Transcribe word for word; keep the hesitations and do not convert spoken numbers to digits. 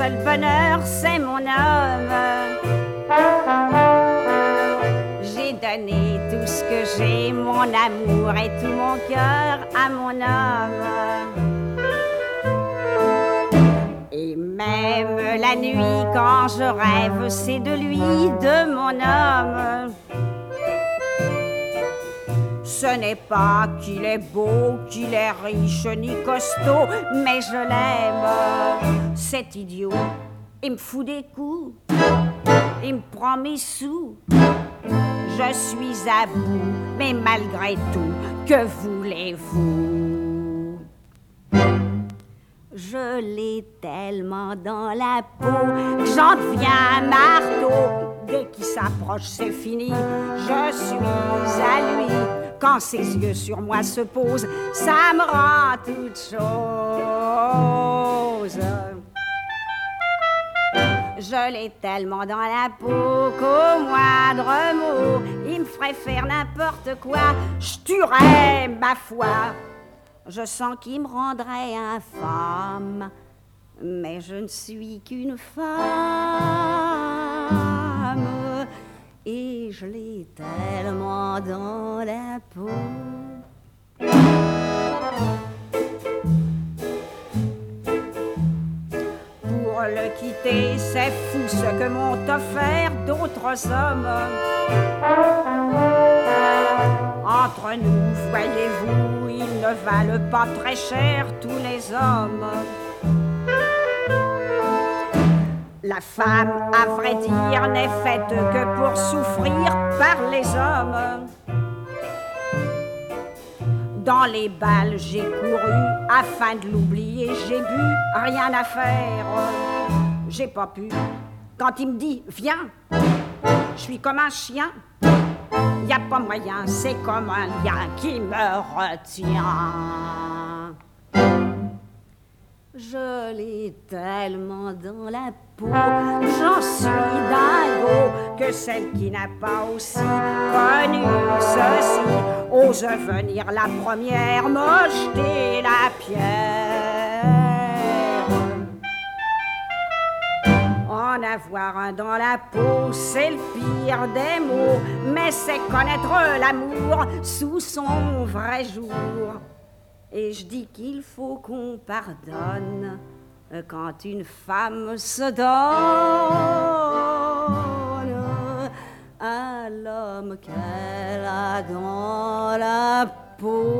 seul bonheur, c'est mon homme. J'ai donné tout ce que j'ai, mon amour et tout mon cœur à mon homme. Et même la nuit, quand je rêve, c'est de lui, de mon homme. Ce n'est pas qu'il est beau, qu'il est riche ni costaud, mais je l'aime. Cet idiot, il me fout des coups, il me prend mes sous. Je suis à bout, mais malgré tout, que voulez-vous? Je l'ai tellement dans la peau que j'en deviens un marteau. Dès qu'il s'approche, c'est fini, je suis à lui. Quand ses yeux sur moi se posent, ça me rend toute chose. Je l'ai tellement dans la peau qu'au moindre mot, il me ferait faire n'importe quoi, je tuerais ma foi. Je sens qu'il me rendrait infâme, mais je ne suis qu'une femme. Et je l'ai tellement dans la peau. Pour le quitter, c'est fou ce que m'ont offert d'autres hommes. Entre nous, voyez-vous, ils ne valent pas très cher tous les hommes. La femme, à vrai dire, n'est faite que pour souffrir par les hommes. Dans les balles, j'ai couru afin de l'oublier, j'ai bu, rien à faire. J'ai pas pu. Quand il me dit viens, je suis comme un chien. Y a pas moyen, c'est comme un lien qui me retient. Je l'ai tellement dans la peau, j'en suis dingo, que celle qui n'a pas aussi connu ceci ose venir la première me jeter la pierre. En avoir un dans la peau, c'est le pire des mots, mais c'est connaître l'amour sous son vrai jour. Et je dis qu'il faut qu'on pardonne quand une femme se donne à l'homme qu'elle a dans la peau.